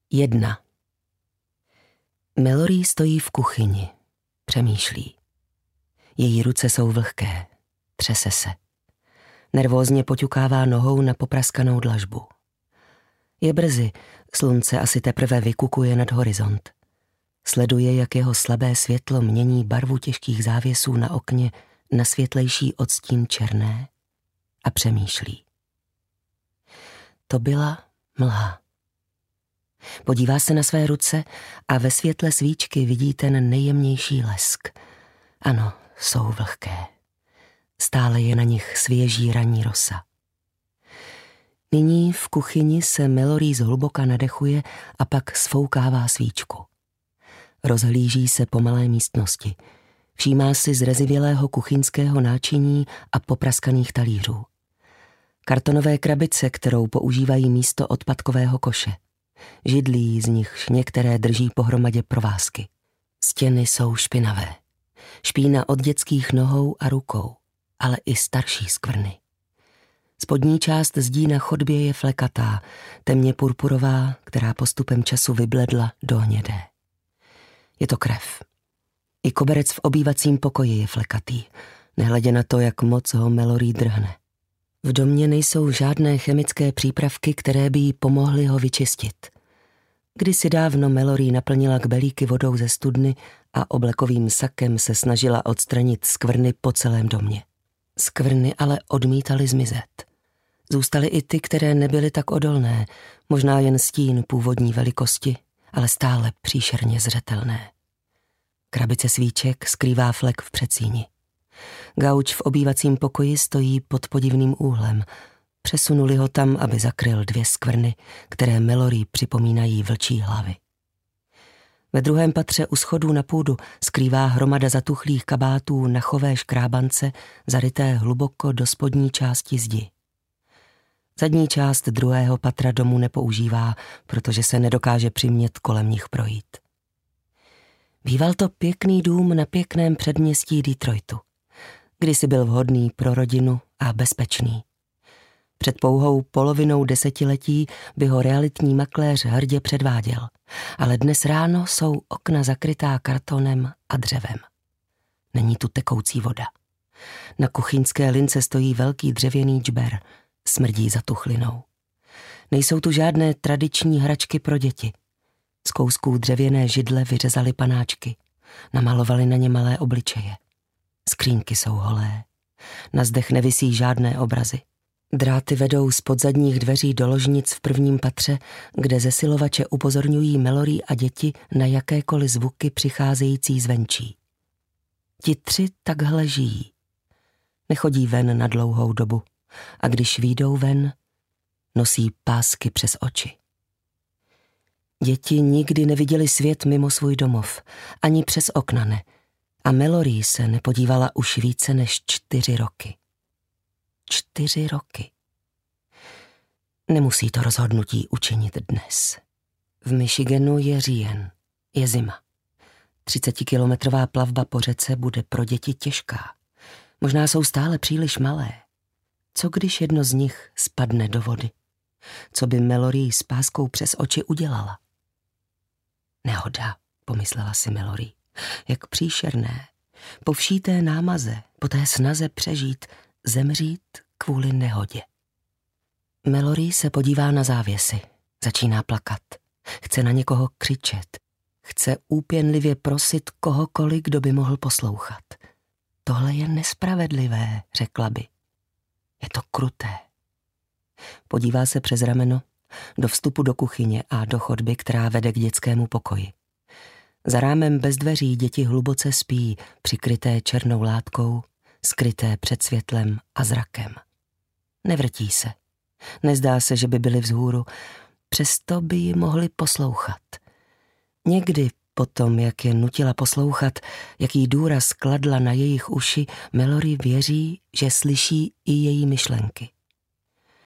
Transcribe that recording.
1. Mallory stojí v kuchyni. Přemýšlí. Její ruce jsou vlhké. Třese se. Nervózně poťukává nohou na popraskanou dlažbu. Je brzy, slunce asi teprve vykukuje nad horizont. Sleduje, jak jeho slabé světlo mění barvu těžkých závěsů na okně na světlejší odstín černé a přemýšlí. To byla mlha. Podívá se na své ruce a ve světle svíčky vidí ten nejjemnější lesk. Ano, jsou vlhké. Stále je na nich svěží ranní rosa. Nyní v kuchyni se Mallory zhluboka nadechuje a pak sfoukává svíčku. Rozhlíží se po malé místnosti. Všímá si zrezivělého kuchyňského náčiní a popraskaných talířů. Kartonové krabice, kterou používají místo odpadkového koše. Židlí, z nichž některé drží pohromadě provázky. Stěny jsou špinavé. Špína od dětských nohou a rukou, ale i starší skvrny. Spodní část zdí na chodbě je flekatá, temně purpurová, která postupem času vybledla do hnědé. Je to krev. I koberec v obývacím pokoji je flekatý, nehledě na to, jak moc ho Mallory drhne. V domě nejsou žádné chemické přípravky, které by jí pomohly ho vyčistit. Kdysi dávno Mallory naplnila kbelíky vodou ze studny a oblekovým sakem se snažila odstranit skvrny po celém domě. Skvrny ale odmítaly zmizet. Zůstaly i ty, které nebyly tak odolné, možná jen stín původní velikosti, ale stále příšerně zřetelné. Krabice svíček skrývá flek v předsíni. Gauč v obývacím pokoji stojí pod podivným úhlem. Přesunuli ho tam, aby zakryl 2 skvrny, které Mallory připomínají vlčí hlavy. Ve druhém patře u schodů na půdu skrývá hromada zatuchlých kabátů na chové škrábance, zaryté hluboko do spodní části zdi. Zadní část druhého patra domu nepoužívá, protože se nedokáže přimět kolem nich projít. Býval to pěkný dům na pěkném předměstí Detroitu. Kdysi byl vhodný pro rodinu a bezpečný. Před pouhou polovinou desetiletí by ho realitní makléř hrdě předváděl, ale dnes ráno jsou okna zakrytá kartonem a dřevem. Není tu tekoucí voda. Na kuchyňské lince stojí velký dřevěný džber, smrdí zatuchlinou. Nejsou tu žádné tradiční hračky pro děti. Z kousků dřevěné židle vyřezali panáčky, namalovali na ně malé obličeje. Skřínky jsou holé, na zdech nevisí žádné obrazy. Dráty vedou z podzadních dveří do ložnic v prvním patře, kde zesilovače upozorňují Mallory a děti na jakékoliv zvuky přicházející zvenčí. Ti 3 takhle žijí. Nechodí ven na dlouhou dobu a když vyjdou ven, nosí pásky přes oči. Děti nikdy neviděli svět mimo svůj domov, ani přes okna ne, a Mallory se nepodívala už více než 4 roky. 4 roky. Nemusí to rozhodnutí učinit dnes. V Michiganu je říjen, je zima. 30kilometrová plavba po řece bude pro děti těžká. Možná jsou stále příliš malé. Co když jedno z nich spadne do vody? Co by Mallory s páskou přes oči udělala? Nehoda, pomyslela si Mallory. Jak příšerné. Po vší té námaze, po té snaze přežít, zemřít kvůli nehodě. Mallory se podívá na závěsy. Začíná plakat. Chce na někoho křičet. Chce úpěnlivě prosit kohokoliv, kdo by mohl poslouchat. Tohle je nespravedlivé, řekla by. Je to kruté. Podívá se přes rameno do vstupu do kuchyně a do chodby, která vede k dětskému pokoji. Za rámem bez dveří děti hluboce spí, přikryté černou látkou, skryté před světlem a zrakem. Nevrtí se. Nezdá se, že by byly vzhůru, přesto by ji mohli poslouchat. Někdy potom, jak je nutila poslouchat, jaký důraz kladla na jejich uši, Mallory věří, že slyší i její myšlenky.